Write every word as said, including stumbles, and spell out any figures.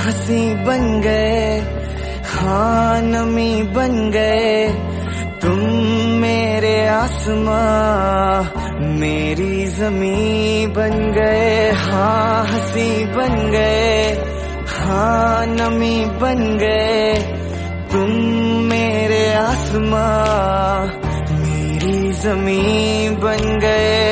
हंसी बन गए, हाँ नमी बन गए। तुम मेरे आसमां मेरी ज़मीं बन गए, हाँ हंसी बन गए, हाँ नमी बन गए। तुम मेरे आसमां मेरी ज़मीं बन गए।